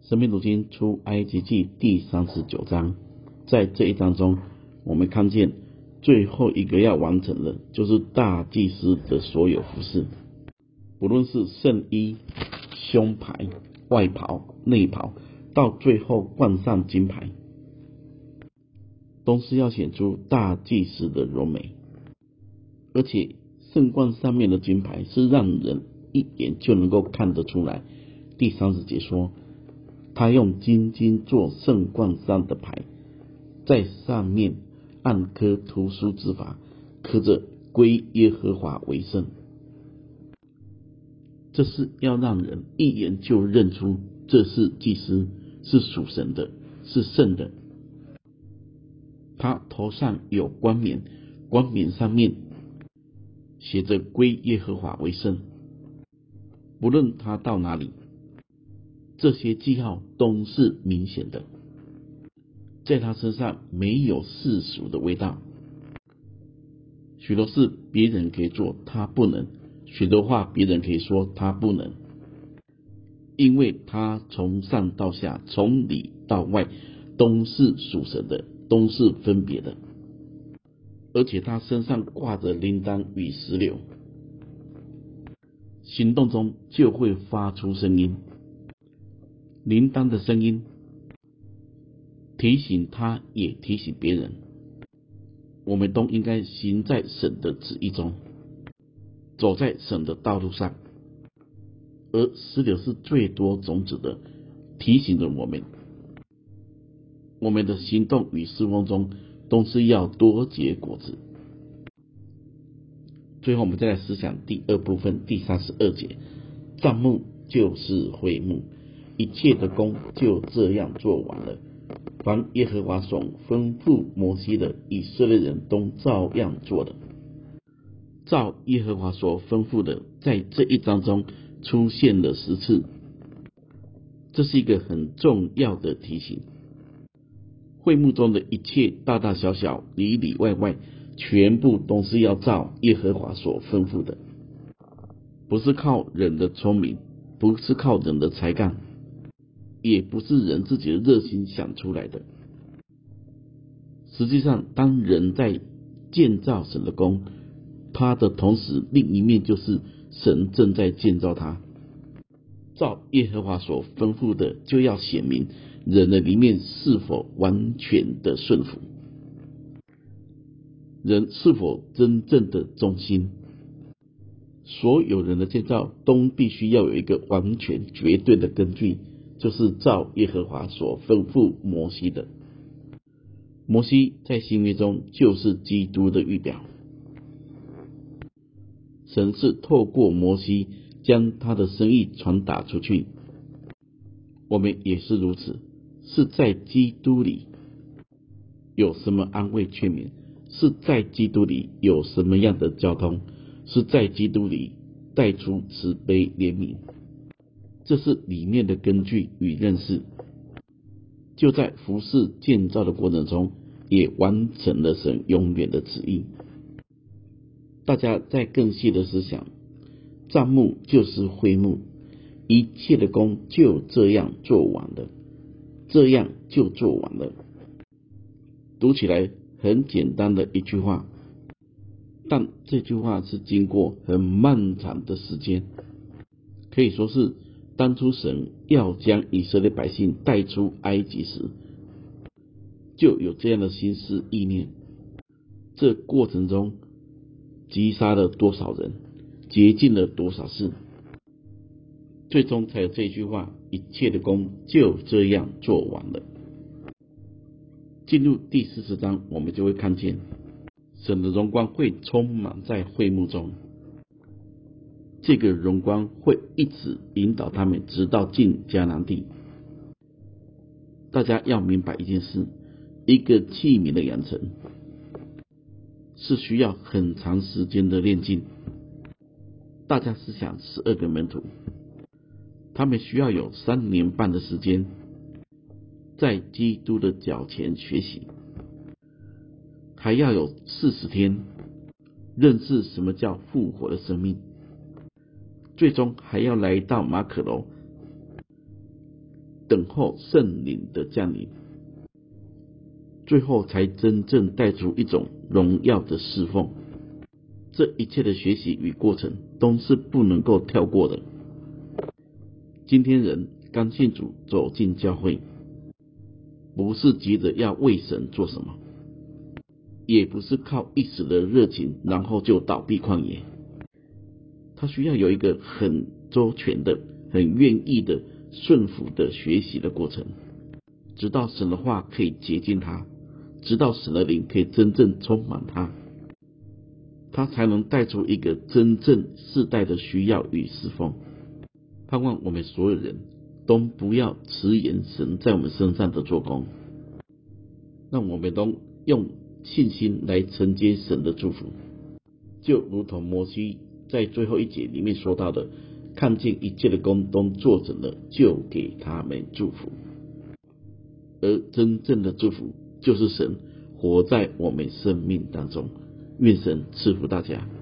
生命读经出埃及记第39章，在这一章中，我们看见最后一个要完成的，就是大祭司的所有服事，不论是圣衣、胸牌、外袍、内袍，到最后冠上金牌，都是要显出大祭司的荣美。而且圣冠上面的金牌是让人一眼就能够看得出来。第30节说，他用金金做圣冠上的牌，在上面按刻图书之法，刻着归耶和华为圣。这是要让人一眼就认出这是祭司，是属神的，是圣的。他头上有冠冕，冠冕上面写着归耶和华为圣。不论他到哪里，这些记号都是明显的，在他身上没有世俗的味道。许多事别人可以做，他不能；许多话别人可以说，他不能。因为他从上到下，从里到外，都是属神的，都是分别的。而且他身上挂着铃铛与石榴，行动中就会发出声音。铃铛的声音提醒他，也提醒别人，我们都应该行在神的旨意中，走在神的道路上。而石榴是最多种子的，提醒着我们的行动与事工中都是要多结果子。最后我们再来思想第二部分第32节，帐幕就是会幕，一切的工就这样做完了。凡耶和华所吩咐摩西的，以色列人都照样做了。照耶和华所吩咐的，在这一章中出现了10次，这是一个很重要的提醒。会幕中的一切大大小小、里里外外，全部都是要照耶和华所吩咐的，不是靠人的聪明，不是靠人的才干，也不是人自己的热心想出来的。实际上，当人在建造神的宫，他的同时另一面就是神正在建造他。照耶和华所吩咐的，就要显明人的里面是否完全的顺服，人是否真正的忠心。所有人的建造都必须要有一个完全绝对的根据，就是照耶和华所吩咐摩西的。摩西在新约中就是基督的预表，神是透过摩西将他的生意传达出去。我们也是如此，是在基督里有什么安慰劝勉，是在基督里有什么样的交通，是在基督里带出慈悲怜悯，这是里面的根据与认识。就在服事建造的过程中，也完成了神永远的旨意。大家再更细的思想，帐幕就是会幕，一切的工就这样做完了，这样就做完了。读起来很简单的一句话，但这句话是经过很漫长的时间，可以说是当初神要将以色列百姓带出埃及时，就有这样的心思意念。这过程中击杀了多少人，洁净了多少事，最终才有这句话，一切的工就这样做完了。进入第40章，我们就会看见神的荣光会充满在会幕中，这个荣光会一直引导他们直到进迦南地。大家要明白一件事，一个器皿的养成是需要很长时间的练进。大家思想12个门徒，他们需要有3年半的时间在基督的脚前学习，还要有40天认识什么叫复活的生命，最终还要来到马可楼等候圣灵的降临，最后才真正带出一种荣耀的侍奉。这一切的学习与过程都是不能够跳过的。今天人刚信主走进教会，不是急着要为神做什么，也不是靠一时的热情然后就倒闭旷野，他需要有一个很周全的、很愿意的顺服的学习的过程，直到神的话可以洁净他，直到神的灵可以真正充满他，他才能带出一个真正世代的需要与侍奉。盼望我们所有人都不要迟延神在我们身上的做工，让我们都用信心来承接神的祝福，就如同摩西在最后一节里面说到的，看见一切的工都做成了，就给他们祝福。而真正的祝福就是神活在我们生命当中。愿神赐福大家。